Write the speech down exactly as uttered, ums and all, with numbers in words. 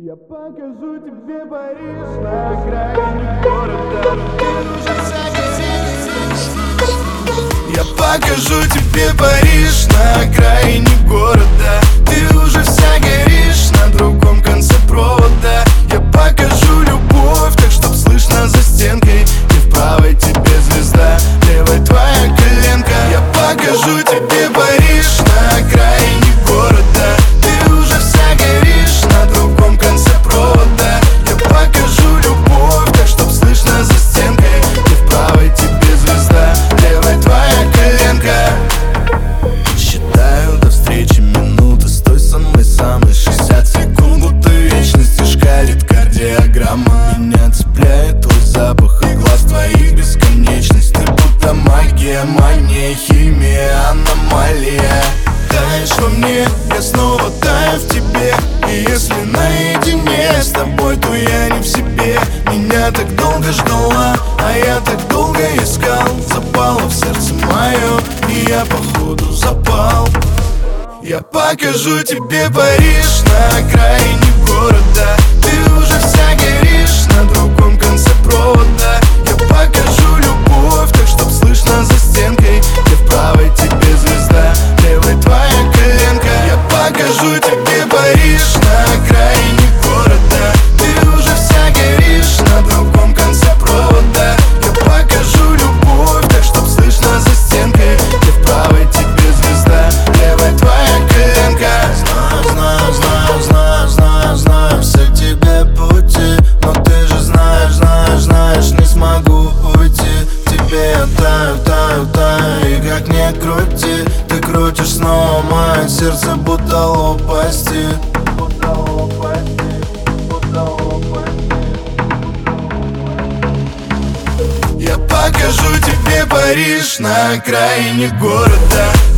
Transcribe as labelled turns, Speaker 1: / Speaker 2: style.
Speaker 1: Я покажу тебе Париж на окраине города. Я покажу тебе Париж на окраине города. Ты уже вся горишь на другом конце провода. Я покажу любовь, так чтоб слышно за стенкой. И в правой тебе звезда, в левой твоя коленка. Я покажу тебе Париж на окраине города. Ты уже вся горишь на другом конце провода. Я покажу любовь, так чтоб слышно за стенкой. И в правой тебе звезда, в левой твоя коленка. Считаю до встречи минуты с той самой-самой. Шестьдесят секунд, будто вечности шкалит кардиограмма. Меня цепляет твой запах и глаз твоих бесконечность. Ты будто магия, мания, химия, аномалия. Таешь во мне, я снова таю в тебе. И если наедине с тобой, то я не в себе. Меня так долго ждала, а я так долго искал. Запало в сердце мое, и я походу запал. Я покажу тебе Париж на окраине города. Ты уже вся горишь на другом конце провода. Я покажу любовь, так чтоб слышно за стенкой. Где в правой тебе звезда, в левой твоя коленка. Я покажу тебе Париж на окраине города. Ты уже вся горишь на другом конце провода. Я покажу любовь, так чтоб слышно за стенкой. Где в правой тебе звезда, в левой твоя коленка. Знаю, знаю, знаю, знаю, знаю, знаю все к тебе пути. Но ты же знаешь, знаешь, знаешь, не смогу уйти. Тебе я таю, таю, таю, и как ни крути, ты крутишь снова мое сердце, будто лопасти. Будто лопасти, будто лопасти. Я покажу тебе Париж на окраине города.